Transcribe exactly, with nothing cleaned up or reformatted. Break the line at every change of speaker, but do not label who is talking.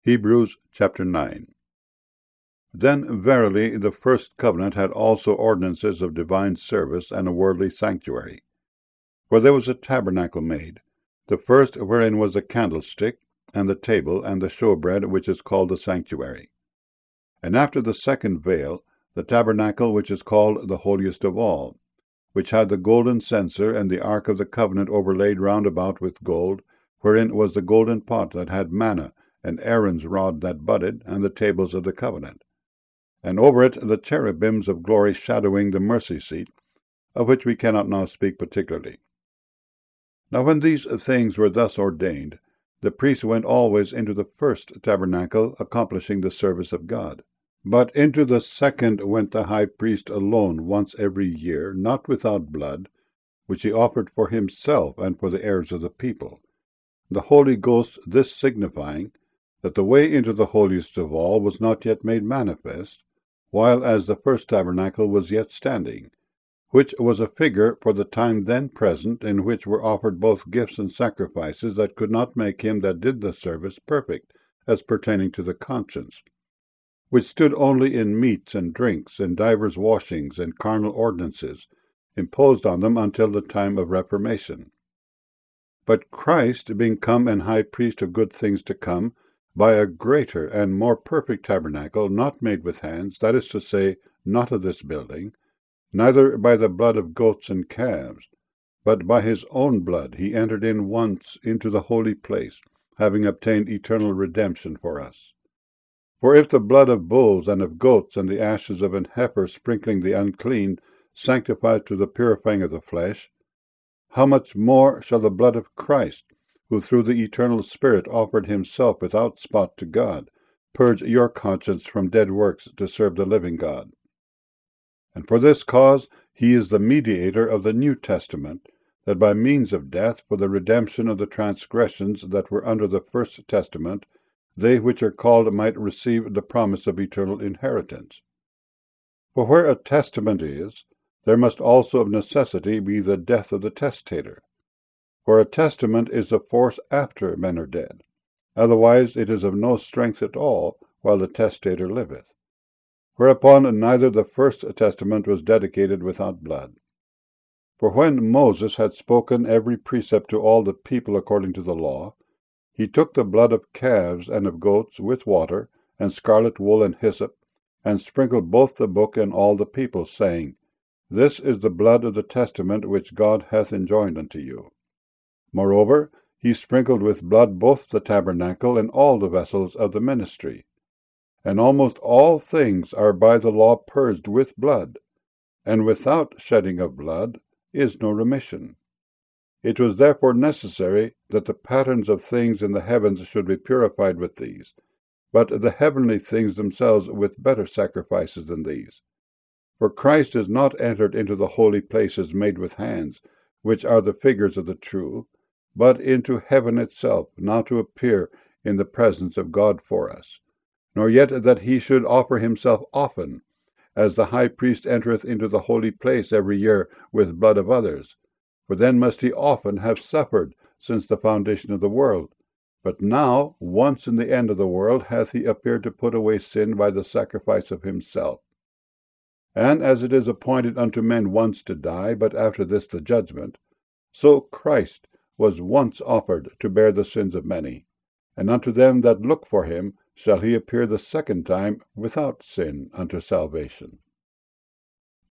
Hebrews chapter nine. Then verily the first covenant had also ordinances of divine service and a worldly sanctuary. For there was a tabernacle made, the first wherein was the candlestick, and the table, and the showbread, which is called the sanctuary. And after the second veil, the tabernacle which is called the holiest of all, which had the golden censer, and the ark of the covenant overlaid round about with gold, wherein was the golden pot that had manna, and Aaron's rod that budded, and the tables of the covenant. And over it the cherubims of glory shadowing the mercy seat, of which we cannot now speak particularly. Now when these things were thus ordained, the priest went always into the first tabernacle, accomplishing the service of God. But into the second went the high priest alone once every year, not without blood, which he offered for himself and for the heirs of the people, the Holy Ghost this signifying, that the way into the holiest of all was not yet made manifest, while as the first tabernacle was yet standing, which was a figure for the time then present, in which were offered both gifts and sacrifices that could not make him that did the service perfect, as pertaining to the conscience, which stood only in meats and drinks, and divers washings, and carnal ordinances, imposed on them until the time of Reformation. But Christ, being come an high priest of good things to come, by a greater and more perfect tabernacle, not made with hands, that is to say, not of this building, neither by the blood of goats and calves, but by his own blood he entered in once into the holy place, having obtained eternal redemption for us. For if the blood of bulls and of goats and the ashes of an heifer sprinkling the unclean sanctifies to the purifying of the flesh, how much more shall the blood of Christ, who through the eternal Spirit offered himself without spot to God, purge your conscience from dead works to serve the living God? And for this cause he is the mediator of the New Testament, that by means of death, for the redemption of the transgressions that were under the first testament, they which are called might receive the promise of eternal inheritance. For where a testament is, there must also of necessity be the death of the testator. For a testament is of force after men are dead. Otherwise it is of no strength at all while the testator liveth. Whereupon neither the first testament was dedicated without blood. For when Moses had spoken every precept to all the people according to the law, he took the blood of calves and of goats with water, and scarlet wool and hyssop, and sprinkled both the book and all the people, saying, This is the blood of the testament which God hath enjoined unto you. Moreover, he sprinkled with blood both the tabernacle and all the vessels of the ministry. And almost all things are by the law purged with blood, and without shedding of blood is no remission. It was therefore necessary that the patterns of things in the heavens should be purified with these, but the heavenly things themselves with better sacrifices than these. For Christ is not entered into the holy places made with hands, which are the figures of the true, but into heaven itself, now to appear in the presence of God for us, nor yet that he should offer himself often, as the high priest entereth into the holy place every year with blood of others. For then must he often have suffered since the foundation of the world. But now, once in the end of the world, hath he appeared to put away sin by the sacrifice of himself. And as it is appointed unto men once to die, but after this the judgment, so Christ was once offered to bear the sins of many, and unto them that look for him shall he appear the second time without sin unto salvation.